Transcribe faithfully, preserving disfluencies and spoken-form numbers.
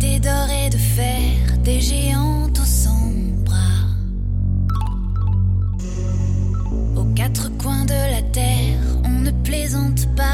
Des d'or et de fer, des géantes au sans bras. Aux quatre coins de la terre, on ne plaisante pas